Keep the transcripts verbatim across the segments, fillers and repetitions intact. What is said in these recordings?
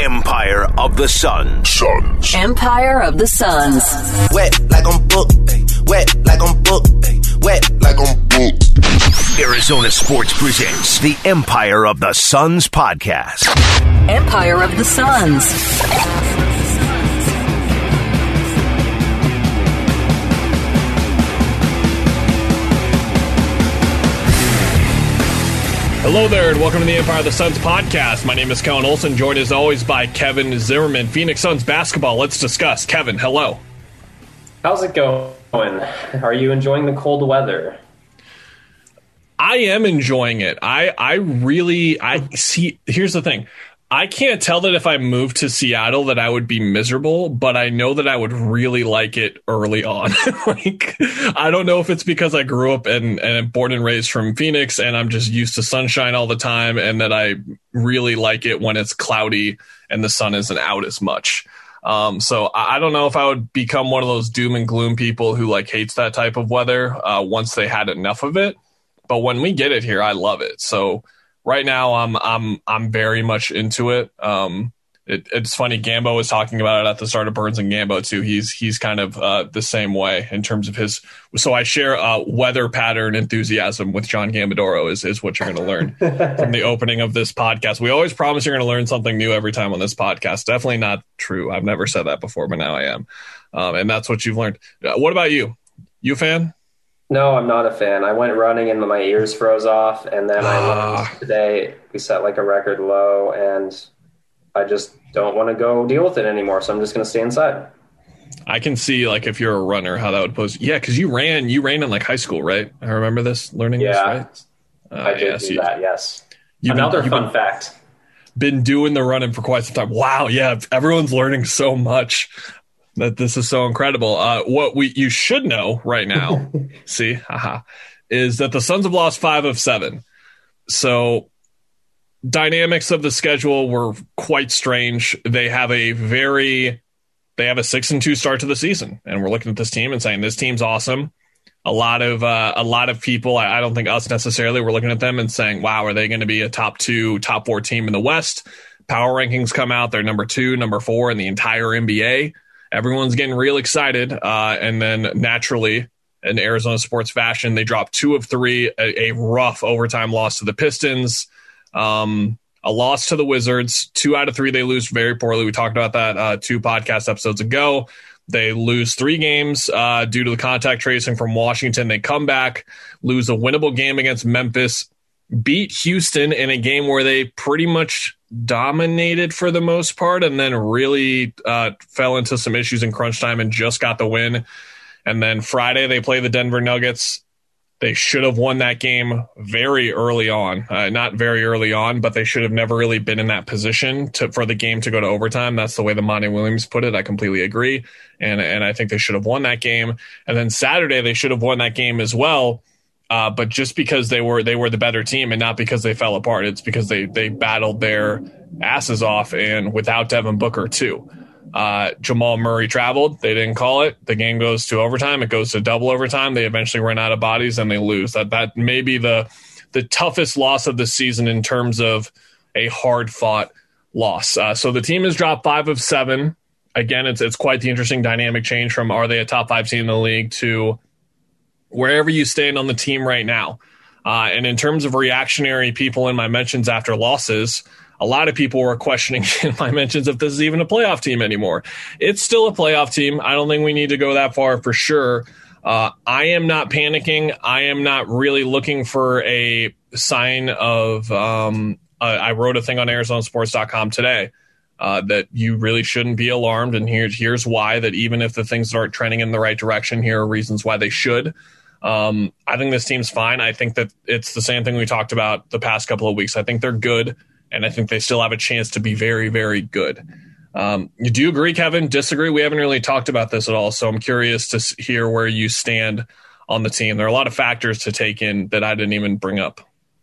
Empire of the Suns. Suns. Empire of the Suns. Wet like I'm booked. Wet like I'm booked. Wet like I'm booked. Arizona Sports presents the Empire of the Suns podcast. Empire of the Suns. Hello there, and welcome to the Empire of the Suns podcast. My name is Kellen Olson, joined as always by Kevin Zimmerman. Phoenix Suns basketball, let's discuss. Kevin, hello. How's it going? Are you enjoying the cold weather? I am enjoying it. I, I really, I see, here's the thing. I can't tell that if I moved to Seattle that I would be miserable, but I know that I would really like it early on. Like, I don't know if it's because I grew up and, and born and raised from Phoenix and I'm just used to sunshine all the time and that I really like it when it's cloudy and the sun isn't out as much. Um, so I don't know if I would become one of those doom and gloom people who like hates that type of weather uh, once they had enough of it. But when we get it here, I love it. So right now, I'm I'm I'm very much into it. Um, it it's funny. Gambo was talking about it at the start of Burns and Gambo too. He's he's kind of uh, the same way in terms of his. So I share uh, weather pattern enthusiasm with John Gambadoro is is what you're going to learn from the opening of this podcast. We always promise you're going to learn something new every time on this podcast. Definitely not true. I've never said that before, but now I am, um, and that's what you've learned. Uh, what about you? You a fan? No, I'm not a fan. I went running and my ears froze off, and then I learned today we set like a record low, and I just don't want to go deal with it anymore, so I'm just going to stay inside. I can see, like, if you're a runner, how that would pose. Yeah, because you ran, you ran in, like, high school, right? I remember this, learning yeah, this, right? Uh, I did yes, do you, that, yes. Another Another been, fun fact. Been doing the running for quite some time. Wow, yeah, everyone's learning so much. That this is so incredible. Uh, what we you should know right now, see, haha, is that the Suns have lost five of seven. So dynamics of the schedule were quite strange. They have a very, they have a six and two start to the season, and we're looking at this team and saying this team's awesome. A lot of uh, a lot of people, I, I don't think us necessarily, we're looking at them and saying, wow, are they going to be a top two, top four team in the West? Power rankings come out, they're number two, number four in the entire N B A. Everyone's getting real excited, uh, and then naturally, in Arizona sports fashion, they dropped two of three, a, a rough overtime loss to the Pistons, um, a loss to the Wizards. Two out of three, they lose very poorly. We talked about that uh, two podcast episodes ago. They lose three games uh, due to the contact tracing from Washington. They come back, lose a winnable game against Memphis, beat Houston in a game where they pretty much dominated for the most part, and then really uh, fell into some issues in crunch time and just got the win. And then Friday they play the Denver Nuggets. They should have won that game very early on. Uh, not very early on, but they should have never really been in that position to, for the game to go to overtime. That's the way the Monty Williams put it. I completely agree. And, and I think they should have won that game. And then Saturday they should have won that game as well. Uh, but just because they were they were the better team and not because they fell apart, it's because they they battled their asses off, and without Devin Booker too. Uh, Jamal Murray traveled. They didn't call it. The game goes to overtime. It goes to double overtime. They eventually run out of bodies and they lose. That that may be the the toughest loss of the season in terms of a hard fought loss. Uh, so the team has dropped five of seven. Again, it's it's quite the interesting dynamic change from are they a top five team in the league to wherever you stand on the team right now. Uh, and in terms of reactionary people in my mentions after losses, a lot of people were questioning in my mentions if this is even a playoff team anymore. It's still a playoff team. I don't think we need to go that far for sure. Uh, I am not panicking. I am not really looking for a sign of um, – uh, I wrote a thing on Arizona Sports dot com today uh, that you really shouldn't be alarmed, and here, here's why, that even if the things aren't trending in the right direction, here are reasons why they should. Um, I think this team's fine. I think that it's the same thing we talked about the past couple of weeks. I think they're good, and I think they still have a chance to be very, very good. Um, do you agree, Kevin? Disagree? We haven't really talked about this at all, so I'm curious to hear where you stand on the team. There are a lot of factors to take in that I didn't even bring up.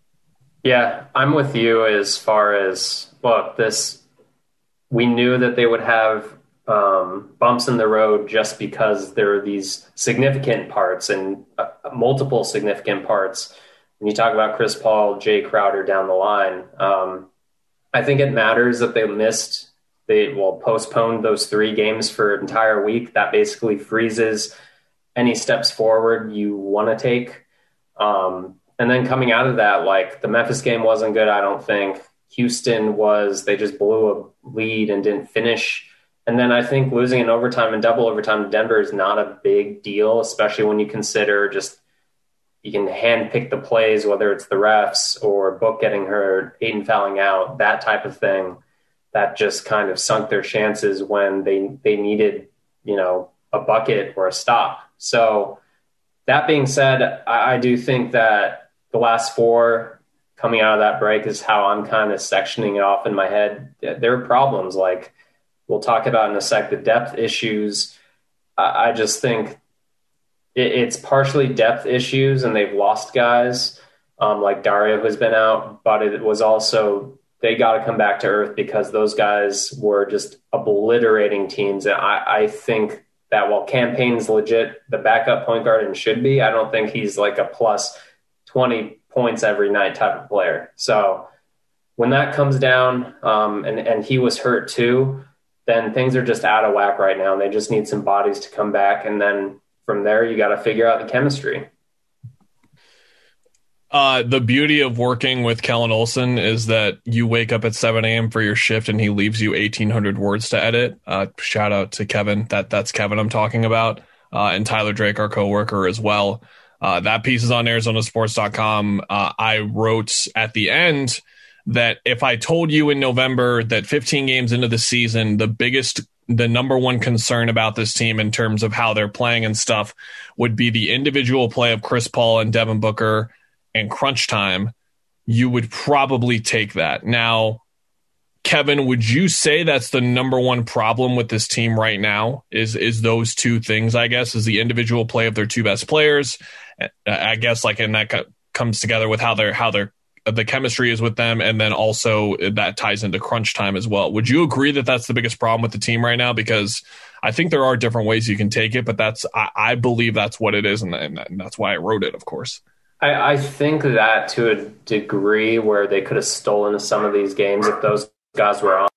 Yeah, I'm with you as far as, well, this, we knew that they would have um, bumps in the road just because there are these significant parts and uh, multiple significant parts. When you talk about Chris Paul, Jay Crowder down the line, um, I think it matters that they missed they will postpone those three games for an entire week. That basically freezes any steps forward you want to take. Um, and then coming out of that, like the Memphis game wasn't good, I don't think. Houston was, they just blew a lead and didn't finish. And then I think losing in overtime and double overtime to Denver is not a big deal, especially when you consider just you can handpick the plays, whether it's the refs or Book getting hurt, Ayton fouling out, that type of thing. That just kind of sunk their chances when they they needed, you know, a bucket or a stop. So that being said, I, I do think that the last four coming out of that break is how I'm kind of sectioning it off in my head. There are problems, like we'll talk about in a sec, the depth issues. I, I just think it, it's partially depth issues, and they've lost guys um, like Dario who's been out, but it was also they got to come back to earth because those guys were just obliterating teams. And I, I think that while Campaign's legit the backup point guard and should be, I don't think he's like a plus twenty points every night type of player. So when that comes down um, and, and he was hurt too, then things are just out of whack right now. And they just need some bodies to come back. And then from there, you got to figure out the chemistry. Uh, the beauty of working with Kellen Olson is that you wake up at seven a.m. for your shift and he leaves you eighteen hundred words to edit. Uh, shout out to Kevin. That That's Kevin I'm talking about. Uh, and Tyler Drake, our coworker as well. Uh, that piece is on Arizona Sports dot com. Uh, I wrote at the end that if I told you in November that fifteen games into the season, the biggest, the number one concern about this team in terms of how they're playing and stuff would be the individual play of Chris Paul and Devin Booker and crunch time, you would probably take that. Now, Kevin, would you say that's the number one problem with this team right now is, is those two things, I guess, is the individual play of their two best players. I guess like, and that co- comes together with how they're, how they're, the chemistry is with them. And then also that ties into crunch time as well. Would you agree that that's the biggest problem with the team right now? Because I think there are different ways you can take it, but that's, I, I believe that's what it is. And, and that's why I wrote it, of course. I, I think that to a degree where they could have stolen some of these games if those guys were on.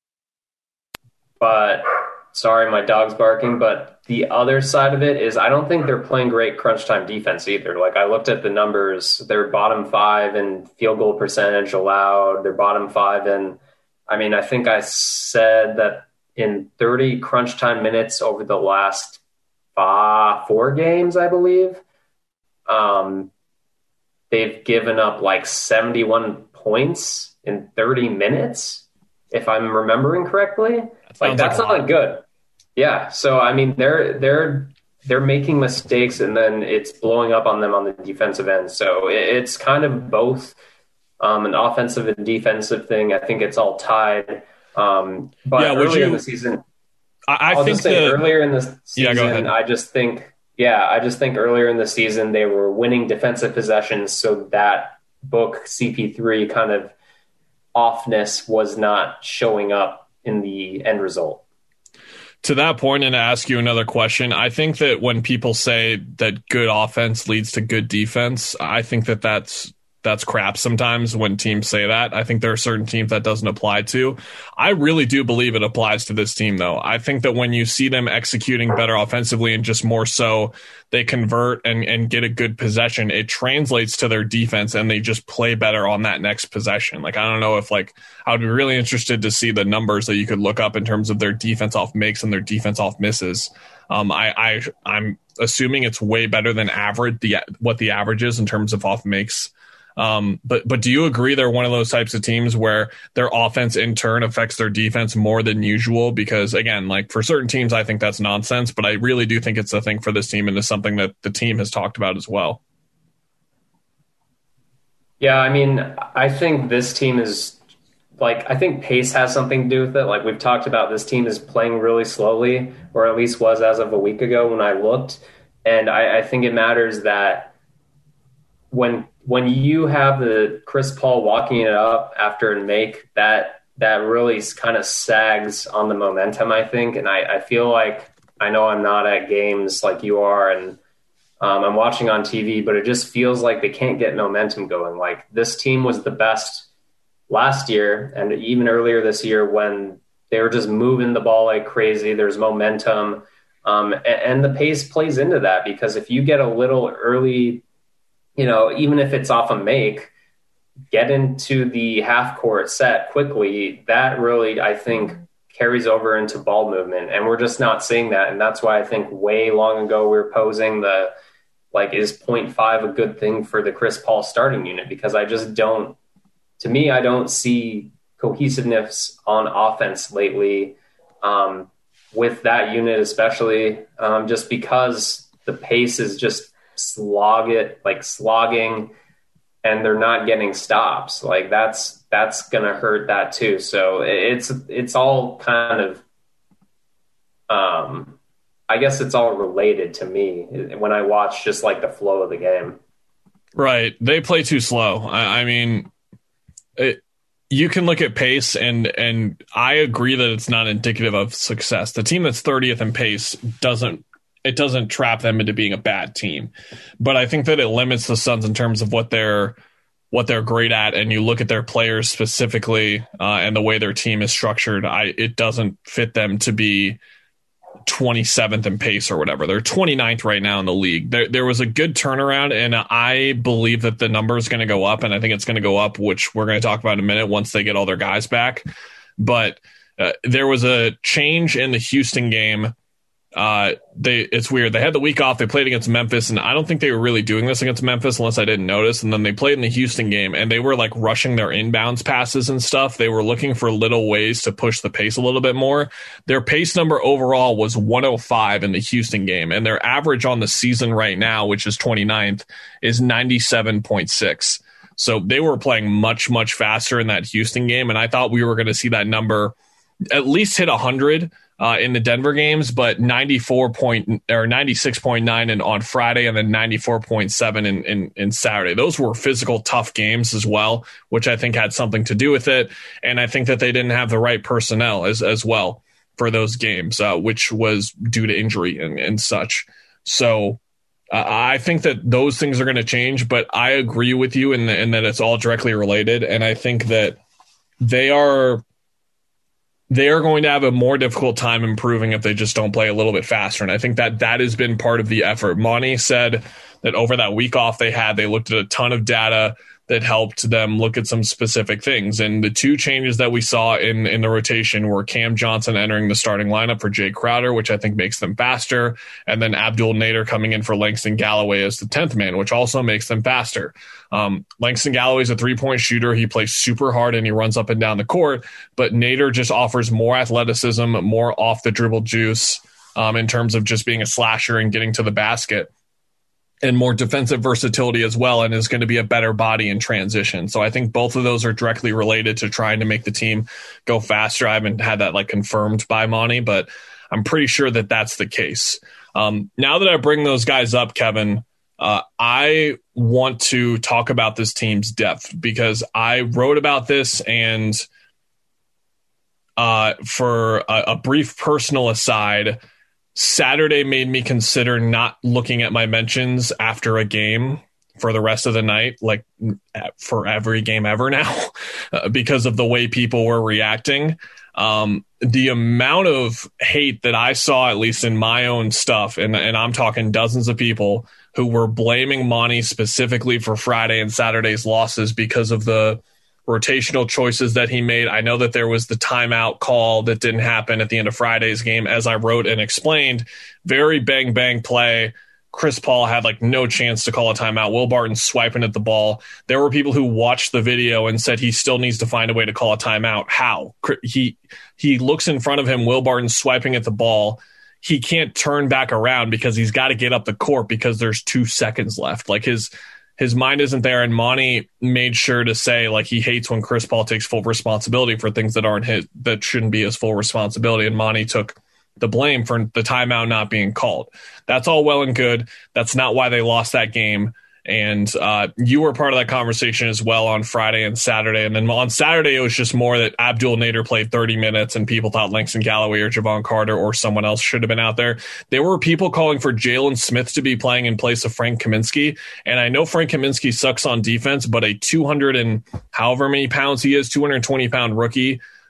But sorry, my dog's barking. But the other side of it is I don't think they're playing great crunch time defense either. Like I looked at the numbers, they're bottom five in field goal percentage allowed. They're bottom five. And I mean, I think I said that in thirty crunch time minutes over the last five, four games, I believe, um, they've given up like seventy-one points in thirty minutes, if I'm remembering correctly. That like that's like not good. Yeah. So I mean, they're they're they're making mistakes, and then it's blowing up on them on the defensive end. So it's kind of both um, an offensive and defensive thing. I think it's all tied. Um, but yeah, earlier you, in the season, I, I I'll think just say the, earlier in the season, yeah, go ahead. I just think. Yeah, I just think earlier in the season they were winning defensive possessions, so that Book C P three kind of offness was not showing up in the end result. To that point, and to ask you another question, I think that when people say that good offense leads to good defense, I think that that's that's crap sometimes when teams say that. I think there are certain teams that doesn't apply to. I really do believe it applies to this team, though. I think that when you see them executing better offensively and just more so they convert and, and get a good possession, it translates to their defense and they just play better on that next possession. Like, I don't know if like I would be really interested to see the numbers that you could look up in terms of their defense off makes and their defense off misses. Um, I, I, I'm assuming it's way better than average, the what the average is in terms of off makes. Um, but but do you agree they're one of those types of teams where their offense in turn affects their defense more than usual? Because again, like for certain teams, I think that's nonsense, but I really do think it's a thing for this team and it's something that the team has talked about as well. Yeah, I mean, I think this team is like, I think pace has something to do with it. Like we've talked about, this team is playing really slowly, or at least was as of a week ago when I looked. And I, I think it matters that when when you have the Chris Paul walking it up after a make, that that really kind of sags on the momentum, I think. And I, I feel like, I know I'm not at games like you are, and um, I'm watching on T V, but it just feels like they can't get momentum going. Like this team was the best last year and even earlier this year when they were just moving the ball like crazy. There's momentum. Um, and, and the pace plays into that, because if you get a little early, you know, even if it's off a make, get into the half court set quickly, that really, I think, carries over into ball movement. And we're just not seeing that. And that's why I think way long ago we were posing the, like, is point five a good thing for the Chris Paul starting unit? Because I just don't, to me, I don't see cohesiveness on offense lately um, with that unit, especially um, just because the pace is just slog it, like slogging, and they're not getting stops. Like that's, that's going to hurt that too. So it's, it's all kind of, um, I guess it's all related to me when I watch just like the flow of the game. Right. They play too slow. I, I mean, it, you can look at pace, and, and I agree that it's not indicative of success. The team that's thirtieth in pace doesn't, it doesn't trap them into being a bad team. But I think that it limits the Suns in terms of what they're what they're great at. And you look at their players specifically uh, and the way their team is structured, I it doesn't fit them to be twenty-seventh in pace or whatever. They're twenty-ninth right now in the league. There, there was a good turnaround, and I believe that the number is going to go up, and I think it's going to go up, which we're going to talk about in a minute once they get all their guys back. But uh, there was a change in the Houston game. Uh, they it's weird. They had the week off. They played against Memphis, and I don't think they were really doing this against Memphis unless I didn't notice. And then they played in the Houston game, and they were like rushing their inbounds passes and stuff. They were looking for little ways to push the pace a little bit more. Their pace number overall was one oh five in the Houston game, and their average on the season right now, which is twenty-ninth, is ninety-seven point six. So they were playing much, much faster in that Houston game, and I thought we were going to see that number at least hit one hundred Uh, in the Denver games, but ninety-four point or ninety-six point nine and on Friday, and then ninety-four point seven in, in, in Saturday. Those were physical, tough games as well, which I think had something to do with it. And I think that they didn't have the right personnel as, as well for those games, uh, which was due to injury and, and such. So uh, I think that those things are going to change, but I agree with you in, the, in that it's all directly related. And I think that they are, they are going to have a more difficult time improving if they just don't play a little bit faster. And I think that that has been part of the effort. Monty said that over that week off they had, they looked at a ton of data that helped them look at some specific things. And the two changes that we saw in, in the rotation were Cam Johnson entering the starting lineup for Jay Crowder, which I think makes them faster, and then Abdul Nader coming in for Langston Galloway as the tenth man, which also makes them faster. Um, Langston Galloway is a three-point shooter. He plays super hard and he runs up and down the court, but Nader just offers more athleticism, more off-the-dribble juice um, in terms of just being a slasher and getting to the basket, and more defensive versatility as well, and is going to be a better body in transition. So I think both of those are directly related to trying to make the team go faster. I haven't had that like confirmed by Monty, but I'm pretty sure that that's the case. Um, now that I bring those guys up, Kevin, uh, I want to talk about this team's depth, because I wrote about this, and uh, for a, a brief personal aside, Saturday made me consider not looking at my mentions after a game for the rest of the night, like for every game ever now, because of the way people were reacting. Um, the amount of hate that I saw, at least in my own stuff, and, and I'm talking dozens of people who were blaming Monty specifically for Friday and Saturday's losses because of the rotational choices that he made. I know that there was the timeout call that didn't happen at the end of Friday's game, as I wrote and explained. Very bang bang play. Chris Paul had like no chance to call a timeout. Will Barton swiping at the ball. There were people who watched the video and said he still needs to find a way to call a timeout. How? He he looks in front of him, Will Barton swiping at the ball. He can't turn back around because he's got to get up the court because there's two seconds left. Like his His mind isn't there, and Monty made sure to say like he hates when Chris Paul takes full responsibility for things that aren't his, that shouldn't be his full responsibility. And Monty took the blame for the timeout not being called. That's all well and good. That's not why they lost that game. And uh, you were part of that conversation as well on Friday and Saturday. And then on Saturday, it was just more that Abdul Nader played thirty minutes and people thought Langston Galloway or Javon Carter or someone else should have been out there. There were people calling for Jalen Smith to be playing in place of Frank Kaminsky. And I know Frank Kaminsky sucks on defense, but a two hundred and however many pounds he is, two hundred twenty pound rookie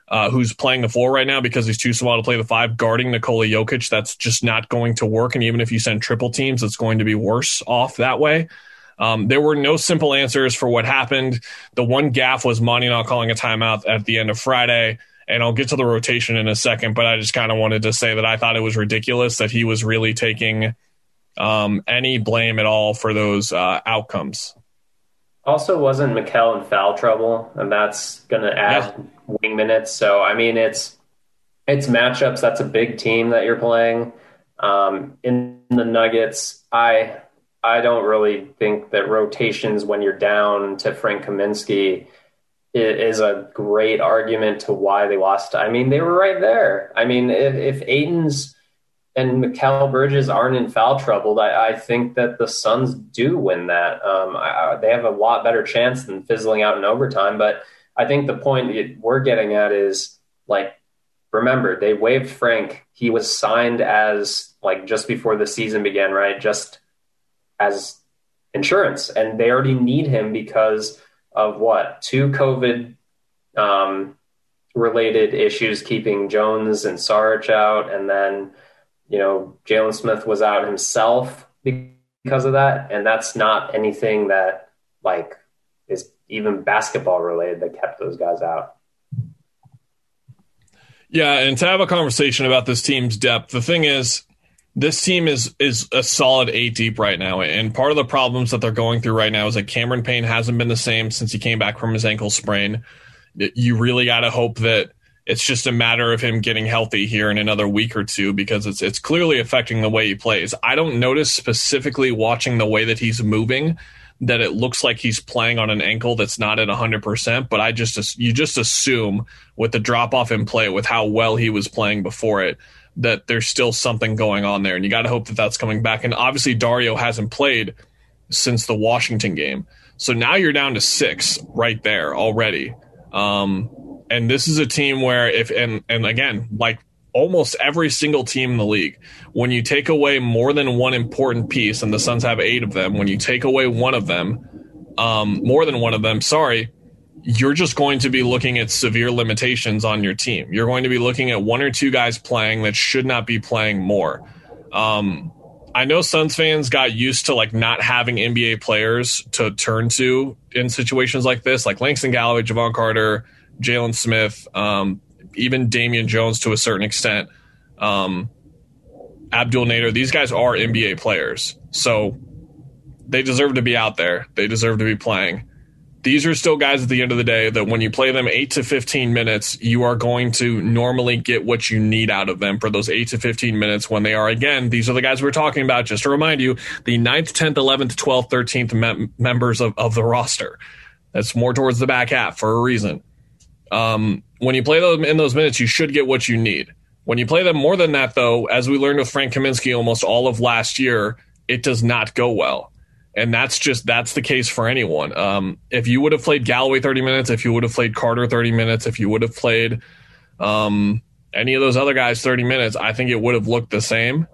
uh, who's playing the four right now because he's too small to play the five, guarding Nikola Jokic. That's just not going to work. And even if you send triple teams, it's going to be worse off that way. Um, there were no simple answers for what happened. The one gaffe was Monty not calling a timeout at the end of Friday. And I'll get to the rotation in a second, but I just kind of wanted to say that I thought it was ridiculous that he was really taking um, any blame at all for those uh, outcomes. Also, wasn't Mikal in foul trouble, and that's going to add yeah. wing minutes. So, I mean, it's it's matchups. That's a big team that you're playing. Um, in the Nuggets, I I don't really think that rotations when you're down to Frank Kaminsky is a great argument to why they lost. I mean, they were right there. I mean, if, if Ayton's and Mikal Bridges aren't in foul trouble, I, I think that the Suns do win that. Um, I, they have a lot better chance than fizzling out in overtime. But I think the point we're getting at is, like, remember, they waived Frank. He was signed as, like, just before the season began, right? Just as insurance. And they already need him because of what? Two COVID um, related issues keeping Jones and Saric out. And then, you know, Jalen Smith was out himself because of that. And that's not anything that, like, is even basketball related that kept those guys out. Yeah, and to have a conversation about this team's depth, the thing is, this team is is a solid eight deep right now. And part of the problems that they're going through right now is that Cameron Payne hasn't been the same since he came back from his ankle sprain. You really got to hope that it's just a matter of him getting healthy here in another week or two, because it's it's clearly affecting the way he plays. I don't notice specifically watching the way that he's moving that it looks like he's playing on an ankle that's not at one hundred percent, but I just you just assume with the drop-off in play, with how well he was playing before it, that there's still something going on there, and you got to hope that that's coming back. And obviously Dario hasn't played since the Washington game, so now you're down to six right there already. Um, and this is a team where if and and again, like almost every single team in the league, when you take away more than one important piece, and the Suns have eight of them, when you take away one of them, um, more than one of them, sorry, you're just going to be looking at severe limitations on your team. You're going to be looking at one or two guys playing that should not be playing more. Um, I know Suns fans got used to like not having N B A players to turn to in situations like this, like Langston Galloway, Javon Carter, Jalen Smith, um, even Damian Jones to a certain extent, um, Abdul Nader. These guys are N B A players, so they deserve to be out there. They deserve to be playing. These are still guys at the end of the day that when you play them eight to fifteen minutes, you are going to normally get what you need out of them for those eight to fifteen minutes when they are, again, these are the guys we're talking about, just to remind you, the ninth, tenth, eleventh, twelfth, thirteenth mem- members of, of the roster. That's more towards the back half for a reason. Um, when you play them in those minutes, you should get what you need. When you play them more than that, though, as we learned with Frank Kaminsky almost all of last year, it does not go well. And that's just, that's the case for anyone. Um, if you would have played Galloway thirty minutes, if you would have played Carter thirty minutes, if you would have played um, any of those other guys thirty minutes, I think it would have looked the same.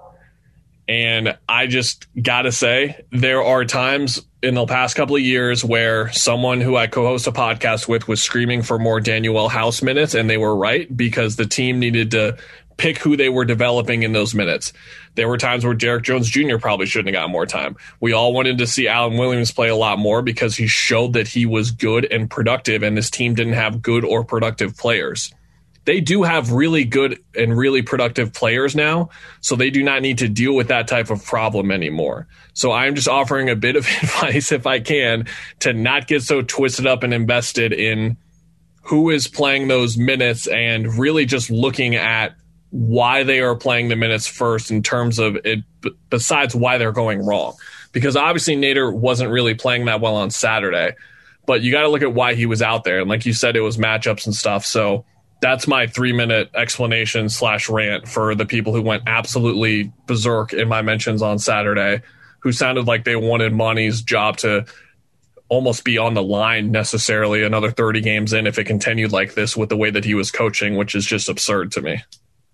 And I just got to say, there are times in the past couple of years where someone who I co-host a podcast with was screaming for more Danuel House minutes, and they were right, because the team needed to pick who they were developing in those minutes. There were times where Derek Jones Junior probably shouldn't have gotten more time. We all wanted to see Alan Williams play a lot more because he showed that he was good and productive, and this team didn't have good or productive players. They do have really good and really productive players now, so they do not need to deal with that type of problem anymore. So I'm just offering a bit of advice, if I can, to not get so twisted up and invested in who is playing those minutes, and really just looking at why they are playing the minutes first in terms of it, besides why they're going wrong. Because obviously Nader wasn't really playing that well on Saturday, but you got to look at why he was out there. And like you said, it was matchups and stuff. So that's my three minute explanation slash rant for the people who went absolutely berserk in my mentions on Saturday, who sounded like they wanted Monty's job to almost be on the line necessarily another thirty games in if it continued like this with the way that he was coaching, which is just absurd to me.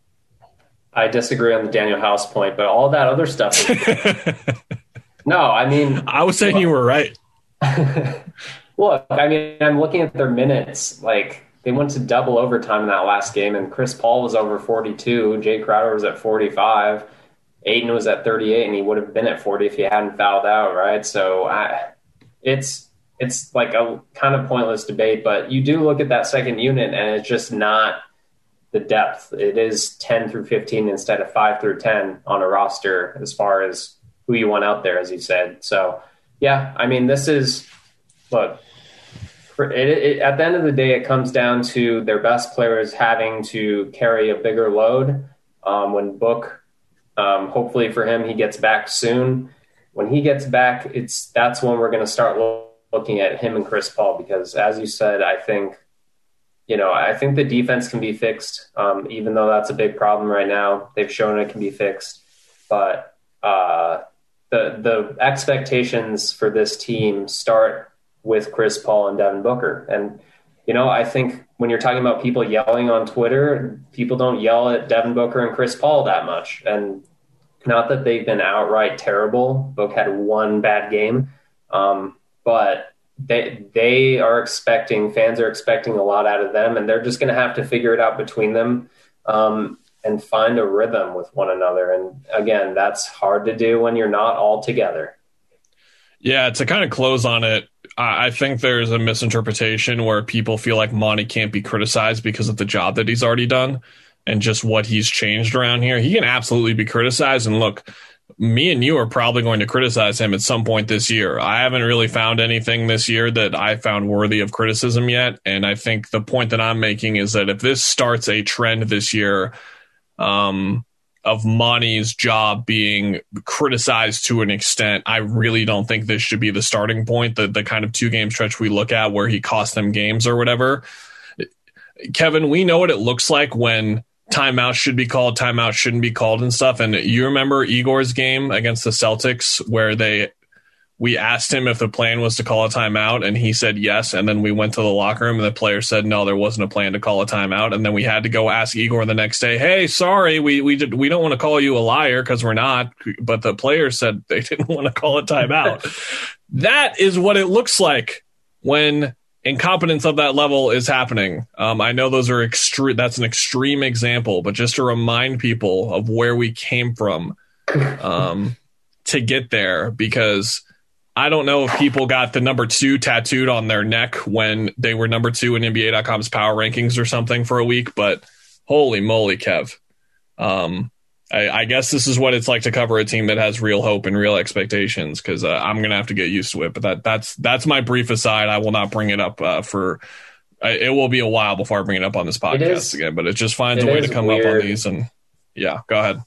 I disagree on the Danuel House point, but all that other stuff is no, I mean, I was saying look, you were right. Look, I mean, I'm looking at their minutes. Like, they went to double overtime in that last game, and Chris Paul was over forty-two. Jay Crowder was at forty-five. Aiden was at thirty-eight, and he would have been at forty if he hadn't fouled out, right? So I, it's it's like a kind of pointless debate, but you do look at that second unit, and it's just not the depth. It is ten through fifteen instead of five through ten on a roster as far as who you want out there, as you said. So, yeah, I mean, this is – look, it, it, at the end of the day, it comes down to their best players having to carry a bigger load. Um, when Book – Um, hopefully for him, he gets back soon. When he gets back, it's that's when we're going to start lo- looking at him and Chris Paul, because as you said, I think, you know, I think the defense can be fixed, um, even though that's a big problem right now. They've shown it can be fixed, but uh, the the expectations for this team start with Chris Paul and Devin Booker. And, you know, I think when you're talking about people yelling on Twitter, people don't yell at Devin Booker and Chris Paul that much. And not that they've been outright terrible. Book had one bad game. Um, but they they are expecting, fans are expecting a lot out of them, and they're just going to have to figure it out between them um, and find a rhythm with one another. And again, that's hard to do when you're not all together. Yeah, to kind of close on it, I think there's a misinterpretation where people feel like Monty can't be criticized because of the job that he's already done and just what he's changed around here. He can absolutely be criticized. And look, me and you are probably going to criticize him at some point this year. I haven't really found anything this year that I found worthy of criticism yet. And I think the point that I'm making is that if this starts a trend this year, um, of Monty's job being criticized to an extent, I really don't think this should be the starting point, the, the kind of two-game stretch we look at where he cost them games or whatever. Kevin, we know what it looks like when timeout should be called, timeout shouldn't be called and stuff. And you remember Igor's game against the Celtics where they we asked him if the plan was to call a timeout, and he said yes. And then we went to the locker room, and the player said, no, there wasn't a plan to call a timeout. And then we had to go ask Igor the next day, hey, sorry, we we did, we don't want to call you a liar because we're not. But the player said they didn't want to call a timeout. That is what it looks like when incompetence of that level is happening. Um, I know those are extreme. That's an extreme example, but just to remind people of where we came from um, to get there, because I don't know if people got the number two tattooed on their neck when they were number two in N B A dot com's power rankings or something for a week, but holy moly, Kev. Um, I, I guess this is what it's like to cover a team that has real hope and real expectations, because uh, I'm going to have to get used to it. But that that's that's my brief aside. I will not bring it up uh, for uh, – it will be a while before I bring it up on this podcast is, again. But it just finds it a way to come weird. up on these. And, yeah, go ahead.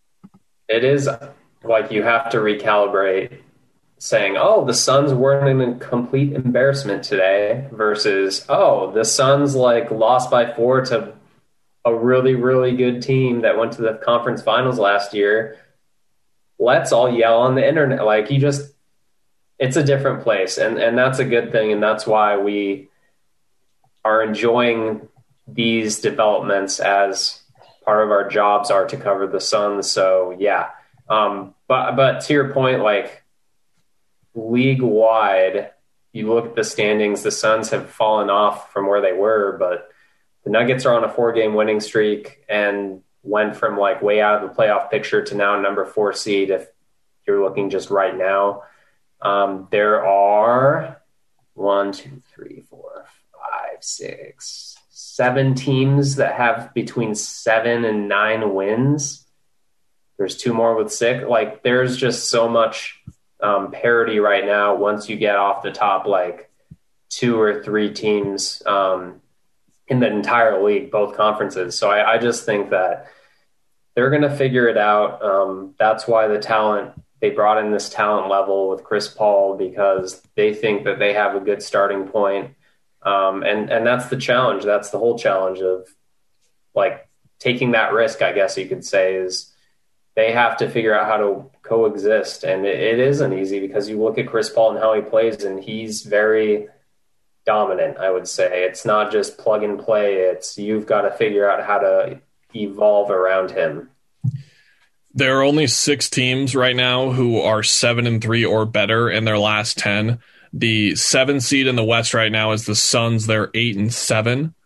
It is like you have to recalibrate – saying, oh, the Suns weren't in a complete embarrassment today versus, oh, the Suns like lost by four to a really, really good team that went to the conference finals last year. Let's all yell on the internet. Like you just, it's a different place. And, and that's a good thing. And that's why we are enjoying these developments as part of our jobs are to cover the Suns. So yeah. Um, but, but to your point, like, league wide, you look at the standings, the Suns have fallen off from where they were, but the Nuggets are on a four game winning streak and went from like way out of the playoff picture to now number four seed. If you're looking just right now, um, there are one, two, three, four, five, six, seven teams that have between seven and nine wins. There's two more with six. Like there's just so much Um, parity right now once you get off the top like two or three teams um, in the entire league, both conferences. So I, I just think that they're going to figure it out. Um, that's why the talent, they brought in this talent level with Chris Paul, because they think that they have a good starting point. Um, and, and that's the challenge. That's the whole challenge of like taking that risk, I guess you could say, is they have to figure out how to coexist. And it, it isn't easy, because you look at Chris Paul and how he plays, and he's very dominant, I would say. It's not just plug and play. It's you've got to figure out how to evolve around him. There are only six teams right now who are seven and three or better in their last ten. The seven seed in the West right now is the Suns. They're eight and seven.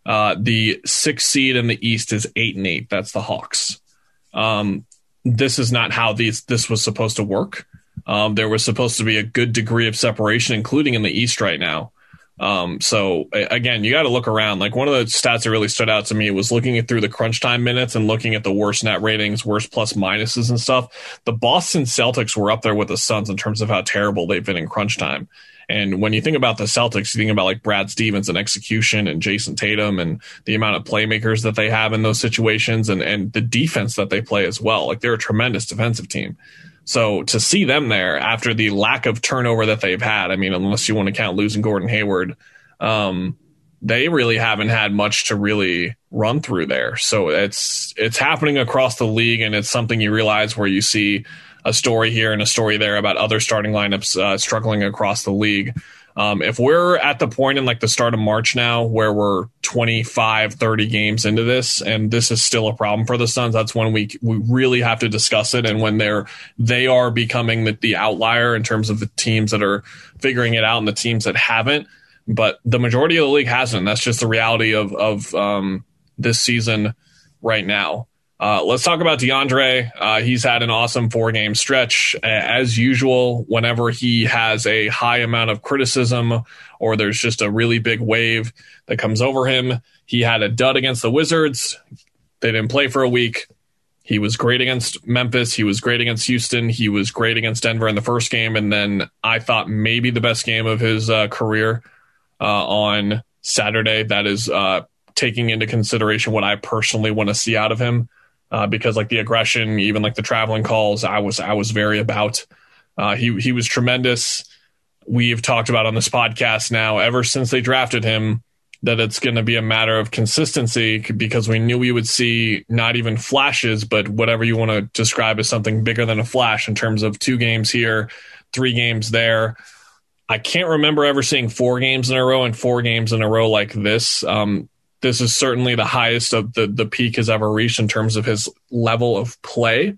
Uh, the sixth seed in the East is eight and eight. That's the Hawks. Um, this is not how these this was supposed to work. Um, there was supposed to be a good degree of separation, including in the East right now. Um, so again, you got to look around. Like one of the stats that really stood out to me was looking at through the crunch time minutes and looking at the worst net ratings, worst plus minuses and stuff. The Boston Celtics were up there with the Suns in terms of how terrible they've been in crunch time. And when you think about the Celtics, you think about like Brad Stevens and execution and Jason Tatum and the amount of playmakers that they have in those situations and, and the defense that they play as well. Like they're a tremendous defensive team. So to see them there after the lack of turnover that they've had, I mean, unless you want to count losing Gordon Hayward, um, they really haven't had much to really run through there. So it's it's happening across the league, and it's something you realize where you see a story here and a story there about other starting lineups uh, struggling across the league. Um, if we're at the point in like the start of March now where we're twenty-five, thirty games into this and this is still a problem for the Suns, that's when we we really have to discuss it. And when they're they are becoming the, the outlier in terms of the teams that are figuring it out and the teams that haven't. But the majority of the league hasn't. That's just the reality of of um, this season right now. Uh, let's talk about DeAndre. Uh, he's had an awesome four-game stretch. As usual, whenever he has a high amount of criticism or there's just a really big wave that comes over him, he had a dud against the Wizards. They didn't play for a week. He was great against Memphis. He was great against Houston. He was great against Denver in the first game. And then I thought maybe the best game of his uh, career uh, on Saturday. That is uh, taking into consideration what I personally want to see out of him. Uh, because like the aggression, even like the traveling calls, I was I was very about. Uh, he he was tremendous. We've talked about on this podcast now ever since they drafted him that it's going to be a matter of consistency because we knew we would see not even flashes, but whatever you want to describe as something bigger than a flash in terms of two games here, three games there. I can't remember ever seeing four games in a row and four games in a row like this. Um, This is certainly the highest of the, the peak has ever reached in terms of his level of play.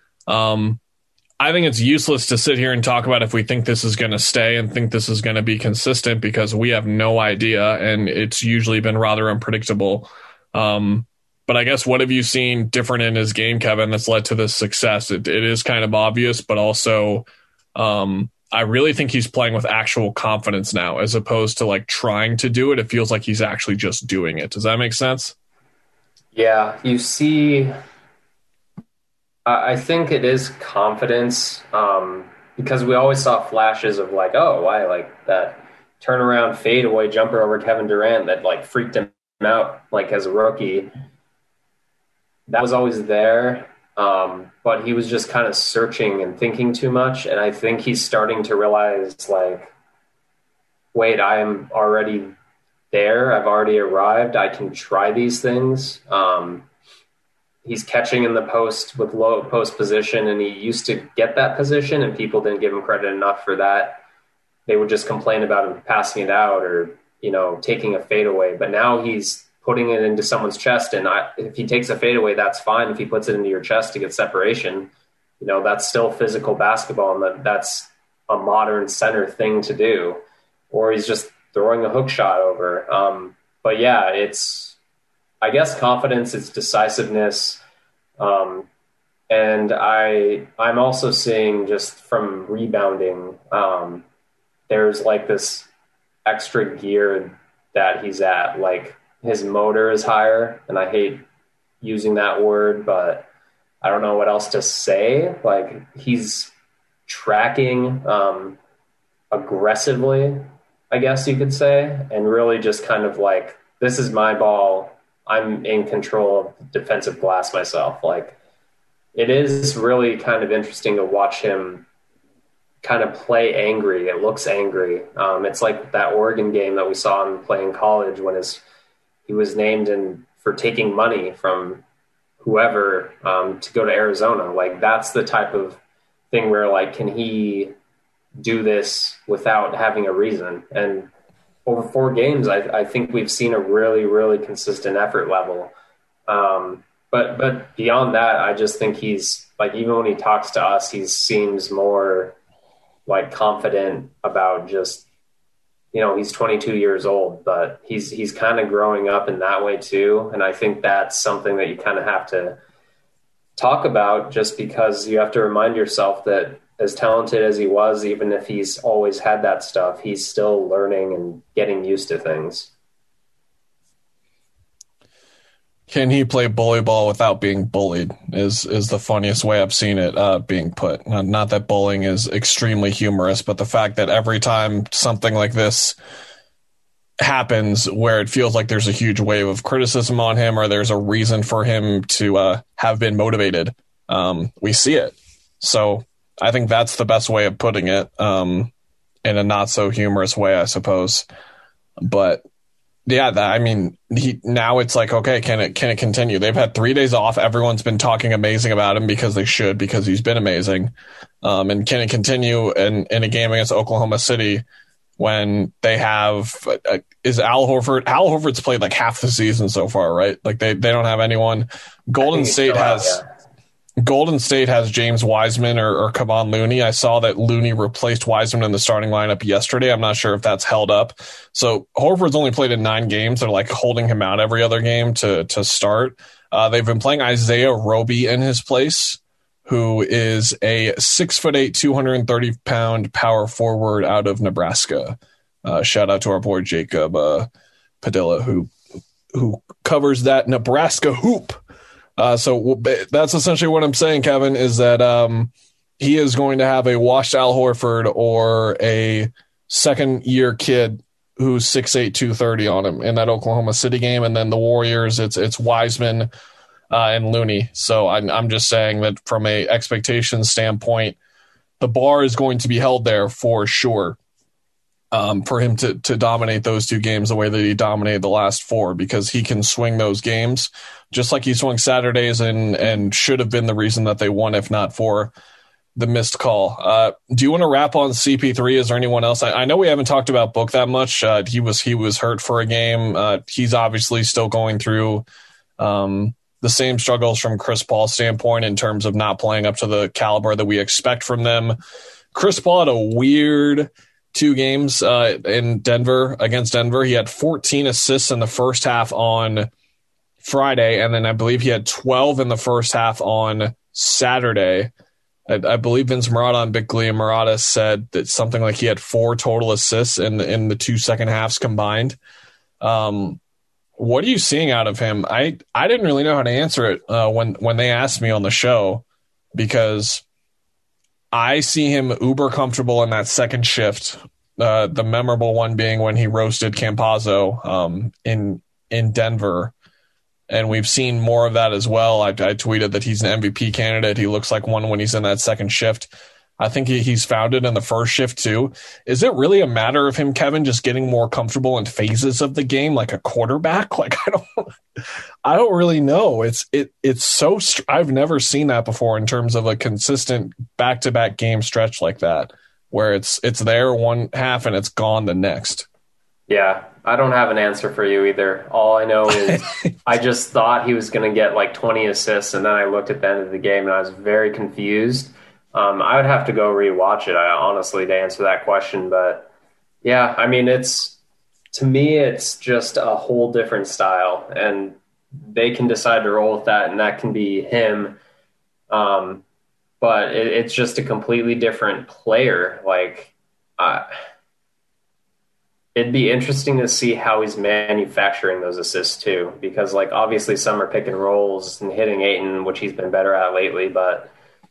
Um, I think it's useless to sit here and talk about if we think this is going to stay and think this is going to be consistent because we have no idea, and it's usually been rather unpredictable. Um, but I guess what have you seen different in his game, Kevin, that's led to this success? It, it is kind of obvious, but also um, I really think he's playing with actual confidence now as opposed to like trying to do it. It feels like he's actually just doing it. Does that make sense? Yeah, you see, I think it is confidence um, because we always saw flashes of like, oh, why like that turnaround fadeaway jumper over Kevin Durant that like freaked him out like as a rookie. That was always there. Um, but he was just kind of searching and thinking too much. And I think he's starting to realize like, wait, I am already there. I've already arrived. I can try these things. Um, he's catching in the post with low post position, and he used to get that position and people didn't give him credit enough for that. They would just complain about him passing it out or, you know, taking a fadeaway. But now he's putting it into someone's chest. And I, if he takes a fadeaway, that's fine. If he puts it into your chest to get separation, you know, that's still physical basketball. And that, that's a modern center thing to do. Or he's just throwing a hook shot over. Um, but yeah, it's, I guess confidence, it's decisiveness. Um, and I, I'm also seeing just from rebounding, um, there's like this extra gear that he's at, like, his motor is higher, and I hate using that word, but I don't know what else to say. Like, he's tracking um, aggressively, I guess you could say, and really just kind of like, this is my ball. I'm in control of the defensive glass myself. Like, it is really kind of interesting to watch him kind of play angry. It looks angry. Um, it's like that Oregon game that we saw him play in college when his he was named in for taking money from whoever um, to go to Arizona. Like, that's the type of thing where, like, can he do this without having a reason? And over four games, I, I think we've seen a really, really consistent effort level. Um, but but beyond that, I just think he's, like, even when he talks to us, he seems more, like, confident about just you know, he's twenty-two years old, but he's he's kind of growing up in that way too. And I think that's something that you kind of have to talk about, just because you have to remind yourself that as talented as he was, even if he's always had that stuff, he's still learning and getting used to things. Can he play bully ball without being bullied is is the funniest way I've seen it uh, being put. Not, not that bullying is extremely humorous, but the fact that every time something like this happens where it feels like there's a huge wave of criticism on him or there's a reason for him to uh, have been motivated, um, we see it. So I think that's the best way of putting it, um, in a not so humorous way, I suppose. But yeah, that, I mean, he, now it's like, okay, can it can it continue? They've had three days off. Everyone's been talking amazing about him because they should, because he's been amazing. Um, and can it continue in, in a game against Oklahoma City when they have uh, is Al Horford? Al Horford's played like half the season so far, right? Like they they don't have anyone. Golden State has. Out, yeah. Golden State has James Wiseman or, or Kevon Looney. I saw that Looney replaced Wiseman in the starting lineup yesterday. I'm not sure if that's held up. So Horford's only played in nine games. They're like holding him out every other game to to start. Uh, they've been playing Isaiah Roby in his place, who is a six foot eight, two hundred thirty pound power forward out of Nebraska. Uh, shout out to our boy Jacob uh, Padilla, who who covers that Nebraska hoop. Uh, so that's essentially what I'm saying, Kevin, is that um, he is going to have a washed Al Horford or a second-year kid who's six eight, two thirty on him in that Oklahoma City game. And then the Warriors, it's it's Wiseman uh, and Looney. So I'm, I'm just saying that from a expectation standpoint, the bar is going to be held there for sure. Um, for him to to dominate those two games the way that he dominated the last four, because he can swing those games just like he swung Saturdays and and should have been the reason that they won if not for the missed call. Uh, do you want to wrap on C P three? Is there anyone else? I, I know we haven't talked about Book that much. Uh, he was he was hurt for a game. Uh, he's obviously still going through um, the same struggles from Chris Paul's standpoint in terms of not playing up to the caliber that we expect from them. Chris Paul had a weird two games uh, in Denver against Denver. He had fourteen assists in the first half on Friday, and then I believe he had twelve in the first half on Saturday. I, I believe Vince Murata and Big Glee and Murata said that something like he had four total assists in the, in the two second halves combined. Um, what are you seeing out of him? I, I didn't really know how to answer it uh, when, when they asked me on the show, because I see him uber comfortable in that second shift. Uh, the memorable one being when he roasted Campazzo um, in in Denver, and we've seen more of that as well. I, I tweeted that he's an M V P candidate. He looks like one when he's in that second shift. I think he, he's found it in the first shift too. Is it really a matter of him, Kevin, just getting more comfortable in phases of the game, like a quarterback? Like I don't, I don't really know. It's it it's so I've never seen that before in terms of a consistent back to back game stretch like that, where it's it's there one half and it's gone the next. Yeah, I don't have an answer for you either. All I know is I just thought he was going to get like twenty assists, and then I looked at the end of the game and I was very confused. Um, I would have to go rewatch it, I, honestly, to answer that question. But yeah, I mean, it's to me, it's just a whole different style, and they can decide to roll with that, and that can be him. Um, but it, it's just a completely different player. Like, uh, it'd be interesting to see how he's manufacturing those assists too, because like obviously some are pick and rolls and hitting Ayton, which he's been better at lately, but.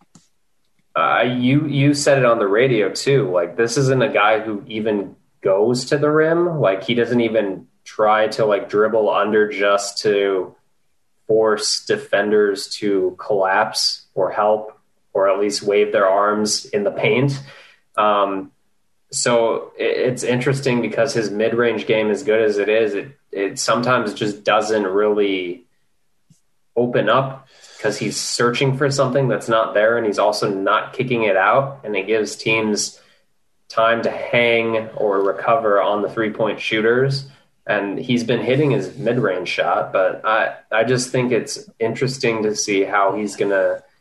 Uh, you you said it on the radio too. Like, this isn't a guy who even goes to the rim. Like, he doesn't even try to like dribble under just to force defenders to collapse or help, or at least wave their arms in the paint. Um, so it, it's interesting because his mid-range game, as good as it is, it it sometimes just doesn't really open up, because he's searching for something that's not there, and he's also not kicking it out, and it gives teams time to hang or recover on the three-point shooters. And he's been hitting his mid-range shot, but I, I just think it's interesting to see how he's going to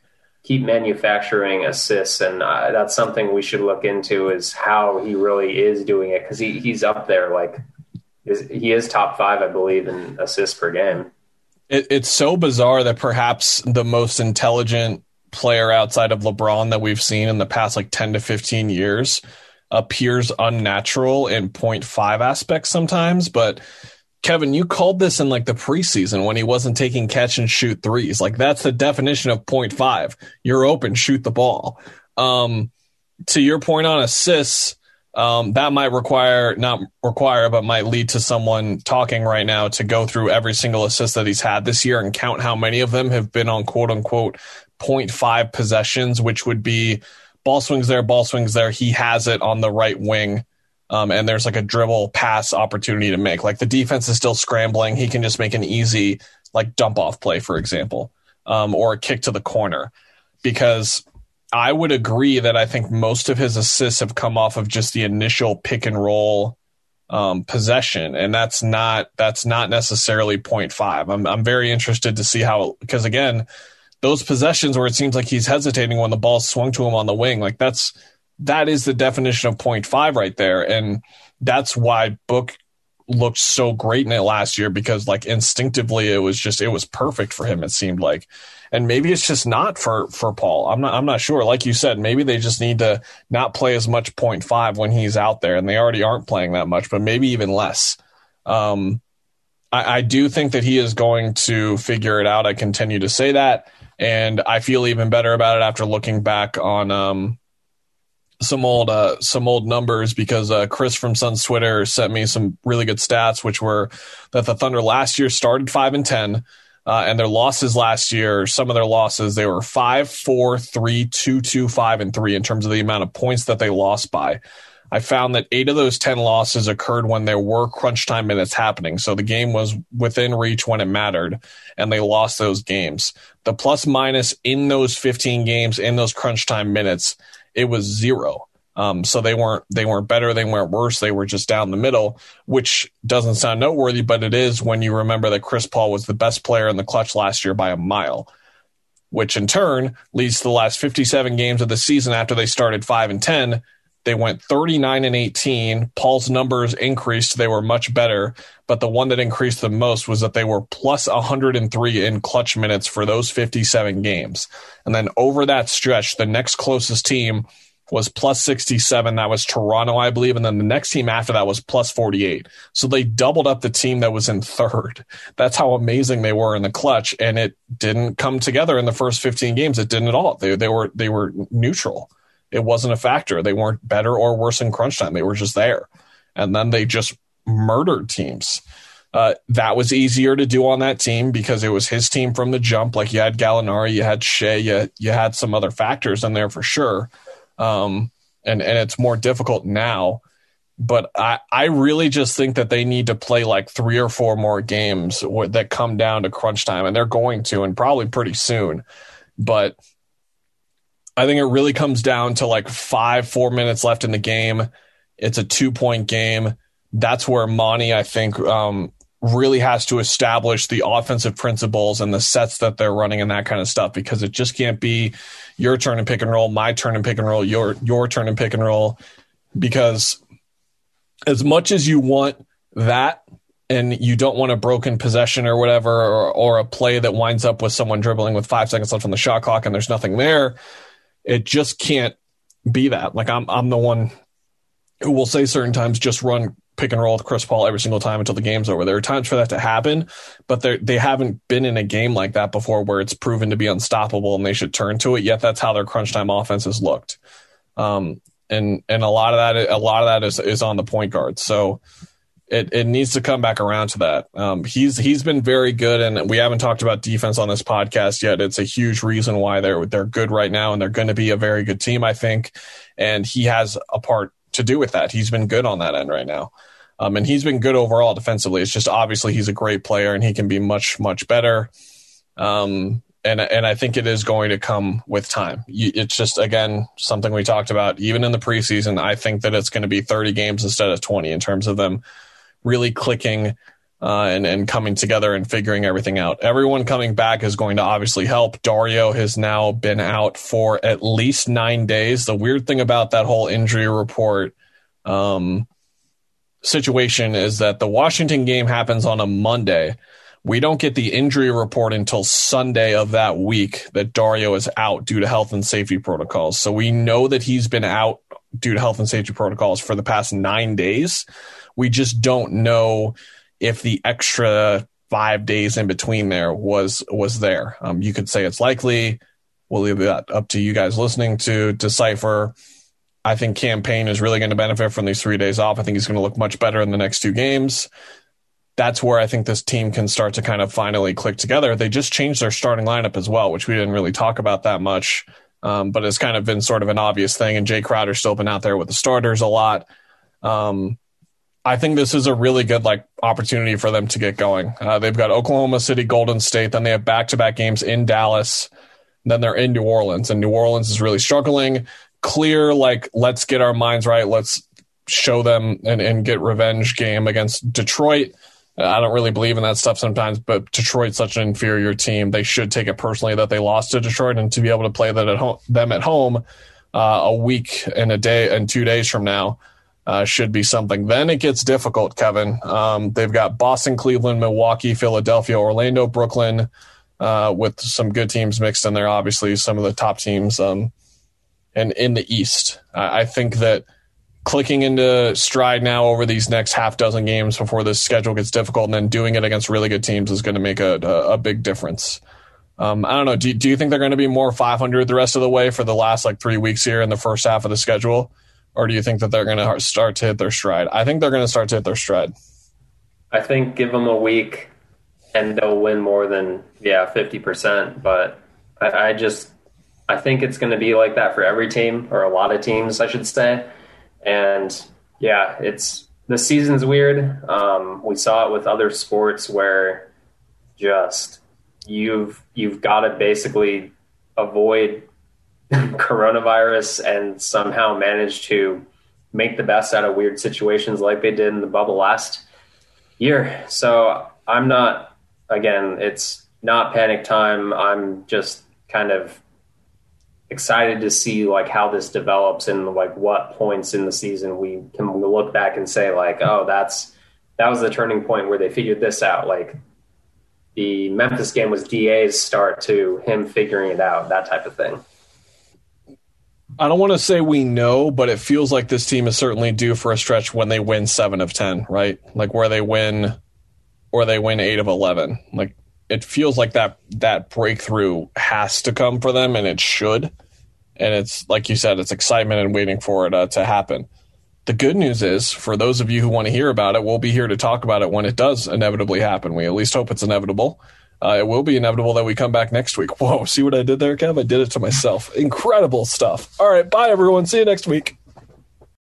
keep manufacturing assists, and uh, that's something we should look into, is how he really is doing it, because he, he's up there. Like, is, he is top five, I believe, in assists per game. It, it's so bizarre that perhaps the most intelligent player outside of LeBron that we've seen in the past like ten to fifteen years appears unnatural in point five aspects sometimes. But Kevin, you called this in like the preseason when he wasn't taking catch and shoot threes. Like, that's the definition of point five. You're open, shoot the ball. Um, to your point on assists, um, that might require, not require, but might lead to someone talking right now to go through every single assist that he's had this year and count how many of them have been on quote unquote point five possessions, which would be ball swings there, ball swings there. He has it on the right wing. Um, and there's like a dribble pass opportunity to make. Like, the defense is still scrambling. He can just make an easy like dump off play, for example, um, or a kick to the corner. Because I would agree that I think most of his assists have come off of just the initial pick and roll um, possession, and that's not that's not necessarily point five. I'm I'm very interested to see how, because again, those possessions where it seems like he's hesitating when the ball's swung to him on the wing, like that's. That is the definition of point five right there. And that's why Book looked so great in it last year, because like instinctively it was just, it was perfect for him, it seemed like. And maybe it's just not for, for Paul. I'm not, I'm not sure. Like you said, maybe they just need to not play as much point five when he's out there, and they already aren't playing that much, but maybe even less. Um, I, I do think that he is going to figure it out. I continue to say that. And I feel even better about it after looking back on, um, some old uh, some old numbers, because uh, Chris from Suns Twitter sent me some really good stats, which were that the Thunder last year started five and ten, uh, and their losses last year, some of their losses, they were five, four, three, two, two, five, and three in terms of the amount of points that they lost by. I found that eight of those ten losses occurred when there were crunch time minutes happening, so the game was within reach when it mattered, and they lost those games. The plus minus in those fifteen games, in those crunch time minutes, it was zero. Um, so they weren't they weren't better, they weren't worse, they were just down the middle, which doesn't sound noteworthy, but it is when you remember that Chris Paul was the best player in the clutch last year by a mile, which in turn leads to the last fifty-seven games of the season after they started five and ten. They went thirty-nine and eighteen. Paul's numbers increased. They were much better, but the one that increased the most was that they were plus one hundred three in clutch minutes for those fifty-seven games. And then over that stretch, the next closest team was plus sixty-seven. That was Toronto, I believe. And then the next team after that was plus forty-eight. So they doubled up the team that was in third. That's how amazing they were in the clutch. And it didn't come together in the first fifteen games. It didn't at all. They, they were, they were neutral. It wasn't a factor. They weren't better or worse in crunch time. They were just there. And then they just murdered teams. Uh, that was easier to do on that team because it was his team from the jump. Like, you had Gallinari, you had Shea, you, you had some other factors in there for sure. Um, and, and it's more difficult now. But I, I really just think that they need to play like three or four more games w- that come down to crunch time. And they're going to, and probably pretty soon. But I think it really comes down to like five, four minutes left in the game. It's a two-point game. That's where Monty, I think, um, really has to establish the offensive principles and the sets that they're running and that kind of stuff, because it just can't be your turn and pick and roll, my turn and pick and roll, your your turn and pick and roll. Because as much as you want that, and you don't want a broken possession or whatever, or, or a play that winds up with someone dribbling with five seconds left on the shot clock and there's nothing there, it just can't be that. Like, I'm I'm the one who will say certain times just run pick and roll with Chris Paul every single time until the game's over. There are times for that to happen, but they they haven't been in a game like that before where it's proven to be unstoppable and they should turn to it. Yet that's how their crunch time offenses looked, um, and and a lot of that a lot of that is is on the point guard. So it it needs to come back around to that. Um, he's he's been very good, and we haven't talked about defense on this podcast yet. It's a huge reason why they're they're good right now, and they're going to be a very good team, I think. And he has a part to do with that. He's been good on that end right now. Um, and he's been good overall defensively. It's just obviously he's a great player and he can be much, much better. Um, and and I think it is going to come with time. You, it's just, again, something we talked about even in the preseason. I think that it's going to be thirty games instead of twenty in terms of them really clicking uh, and, and coming together and figuring everything out. Everyone coming back is going to obviously help. Dario has now been out for at least nine days. The weird thing about that whole injury report um, situation is that the Washington game happens on a Monday. We don't get the injury report until Sunday of that week that Dario is out due to health and safety protocols. So we know that he's been out due to health and safety protocols for the past nine days. We just don't know if the extra five days in between there was was there. Um, you could say it's likely. We'll leave that up to you guys listening to decipher. I think Cam Payne is really going to benefit from these three days off. I think he's going to look much better in the next two games. That's where I think this team can start to kind of finally click together. They just changed their starting lineup as well, which we didn't really talk about that much, um, but it's kind of been sort of an obvious thing. And Jay Crowder's still been out there with the starters a lot. Um, I think this is a really good like opportunity for them to get going. Uh, they've got Oklahoma City, Golden State, then they have back-to-back games in Dallas, then they're in New Orleans, and New Orleans is really struggling. Clear, like, let's get our minds right. Let's show them and, and get revenge game against Detroit. I don't really believe in that stuff sometimes, but Detroit's such an inferior team. They should take it personally that they lost to Detroit, and to be able to play that at home, them at home uh, a week and a day and two days from now uh, should be something. Then it gets difficult, Kevin. Um, they've got Boston, Cleveland, Milwaukee, Philadelphia, Orlando, Brooklyn, uh, with some good teams mixed in there, obviously, some of the top teams. Um, and in the East, I, I think that clicking into stride now over these next half dozen games before this schedule gets difficult, and then doing it against really good teams is going to make a, a, a big difference. Um, I don't know. Do, do you think they're going to be more five hundred the rest of the way for the last like three weeks here in the first half of the schedule? Or do you think that they're going to start to hit their stride? I think they're going to start to hit their stride. I think give them a week and they'll win more than, yeah, fifty percent. But I, I just, I think it's going to be like that for every team, or a lot of teams, I should say. And yeah, it's the season's weird. Um, we saw it with other sports where just you've you've got to basically avoid coronavirus and somehow manage to make the best out of weird situations like they did in the bubble last year. So I'm not, again, it's not panic time. I'm just kind of excited to see like how this develops and like what points in the season we can look back and say like, oh, that's that was the turning point where they figured this out. Like the Memphis game was D A's start to him figuring it out, that type of thing. I don't want to say we know, but it feels like this team is certainly due for a stretch when they win seven of ten, right? Like where they win or they win eight of eleven. Like it feels like that that breakthrough has to come for them, and it should. And it's, like you said, it's excitement and waiting for it uh, to happen. The good news is, for those of you who want to hear about it, we'll be here to talk about it when it does inevitably happen. We at least hope it's inevitable. Uh, it will be inevitable that we come back next week. Whoa, see what I did there, Kev? I did it to myself. Incredible stuff. All right, bye, everyone. See you next week.